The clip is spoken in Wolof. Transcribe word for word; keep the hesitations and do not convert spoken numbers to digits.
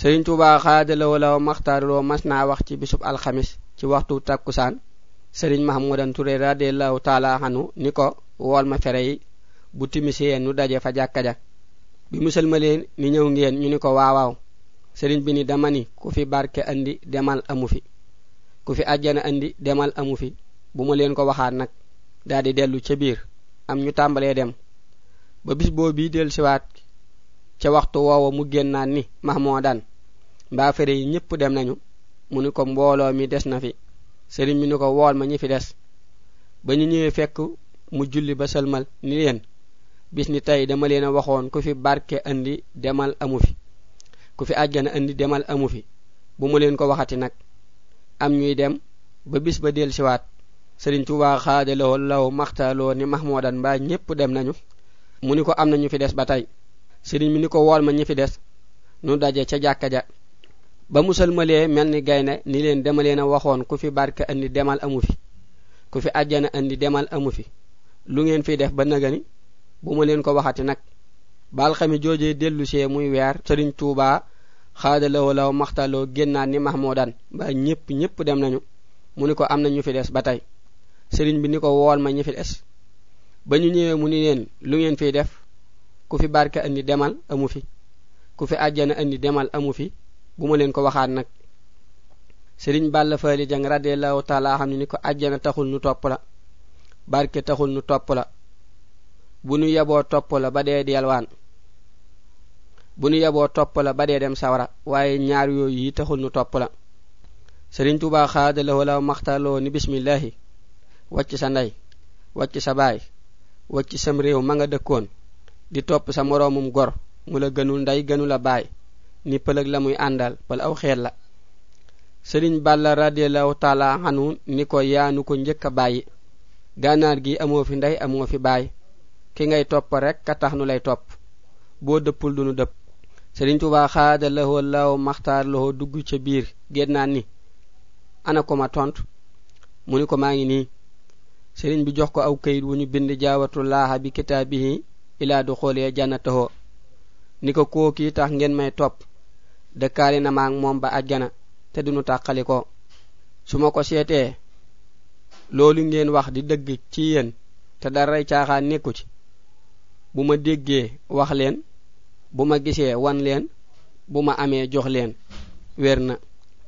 Serigne Touba xaadaloo law maxtaarloo mas naa wax ci bisub alxamis ci waxtu takkusaan Serigne Mahmoudan Touré radiyallahu taala anhu ni ko wool ma fere yi bu timisee nu daje fa jàkka ja bi musulmaleen ni ñëw ngeen ñu ni ko waawaaw Serigne bi ni dama ni ku fi barke andi demal amu fi ku fi àjjana andi demal amu fi bu ma leen ko waxaat nag daal di dellu ca biir am ñu tàmbalee dem ba bis boobu del siwaat ca waxtu woowa mu génnaan ni Mahmoudan mbaa fere yi ñëpp dem nañu mu ni ko mbooloo mi des na fi Serigne mi ni ko wool ma ñi fi des ba ñu ñëwee fekk mu julli ba salmal ni leen bis ni tey dama leen a waxoon ku fi barke andi demal amu fi ku fi àjjana andi demal amu fi bu ma leen ko waxati nag am ñuy dem ba bis ba del siwaat Serigne Touba xaadaloo law maxtaaloo ni Mahmoudan mbaa ñëpp dem nañu mu ni ko am na ñu fi des ba tey Serigne mi ni ko wool ma ñi fi des nu daje ca jàkka ja ba musalmalee mel ni gaynde ni leen dama leen a waxoon ku fi barke andi demal amu fi ku fi àjjana andi demal amu fi lu ngeen fi def ba nagani bu ma leen ko waxati nag bal xami joojee dellu see muy weer Serigne Touba xaadaloo law maxtaloo génnaan ni Mahmoudan ba ñëpp ñëpp dem nañu mu ni ko am na ñu fi des ba tey Serigne bi ni ko wool ma ñi fi des ba ñu ñëwee mu ni leen lu ngeen fi def ku fi barke andi demal amu fi ku fi àjjana andi demal amu fi bu ma leen ko waxaat nag Serigne Balla Fally Dieng radiyallahu taala xam ni ko àjjana taxul nu topp la barke taxul nu topp la bu nu yaboo topp la ba dee yalwaan bu nu yaboo topp la ba dee dem sawara waaye ñaar yooyu yi taxul nu topp la Serigne Touba xaadaloo law maxtaloo ni bismillahi wàcc sa ndey wàcc sa baay wàcc sam réew ma nga dëkkoon di topp sa moroomum gor mu la gënul ndey gënul la baay ni pëlëg la muy àndal pël aw xeet la Serigne Balla radiyallahu taala anhu ni ko yaanu ko njëkk a bàyyi gànnaar gi amoo fi ndey amoo fi baay ki ngay topp rek ka tax nu lay topp boo dëppul du nu dëpp Serigne Touba xaadaloo law maxtaarloo dugg ca biir génnaan ni ana ko ma tontu mu ni ko maa ngi nii Serigne bi jox ko aw kayit wu ñu bind jaawatullaaha bi kitaabihi ilaa du xoolee jannatahoo ni ko kooki tax ngeen may topp dëkkaale na maak moom ba àjjana te duñu tàqali ko su ma ko seetee loolu ngeen wax di dëgg ci yéen te daray caaxaan nekku ci bu ma déggee wax leen bu ma gisee wan leen bu ma amee jox leen wér na